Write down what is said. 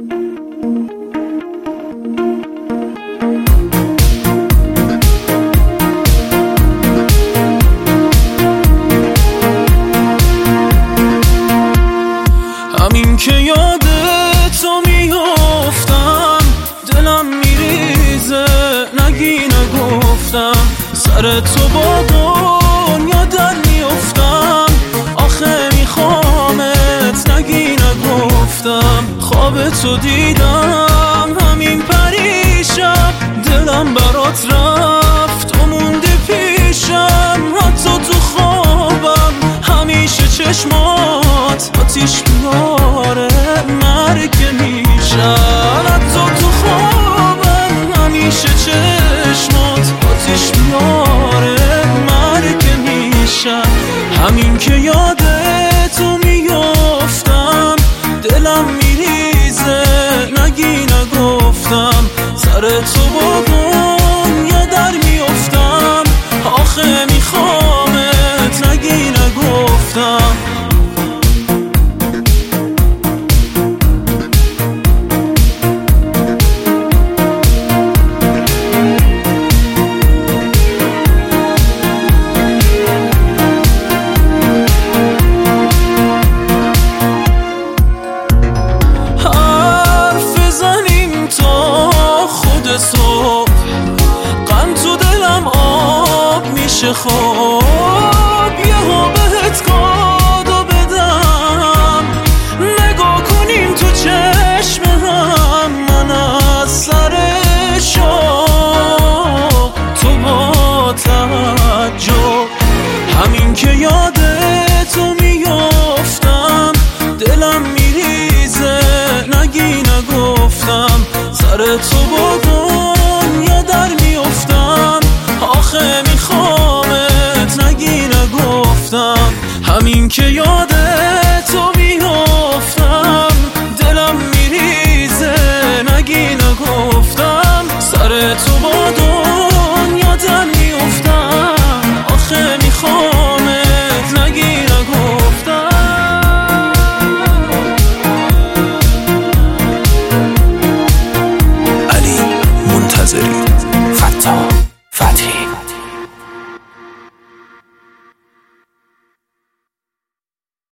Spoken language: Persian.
همین که یاد تو میافتم دلم میریزه، نگی نگفتم سر تو با دنیا در میافتم، آخه میخوامت نگی نگفتم. خواب تو دیدم همین پریشب، دلم برات رفت و موندی پیشم، حتی تو خوابم همیشه چشمات آتیش میاره، مرگ میشن. حتی تو خوابم همیشه چشمات آتیش میاره، مرگ میشن. همین که یاد تو میافتم دلم میریزه، نگی نگفتم سر تو با دنیا در میافتم، آخه میخوامت نگی نگفتم. صبح غم تو دلم آب میشه، خواب یهو بهت کادو بدم، نگاه کنیم تو چشم هم، من از سر شوق تو با تعجب. همین که یاد تو میافتم دلم میریزه، نگی نگفتم سر تو با دنیا در میافتم، آخه میخوامت نگی نگفتم. همین که یاد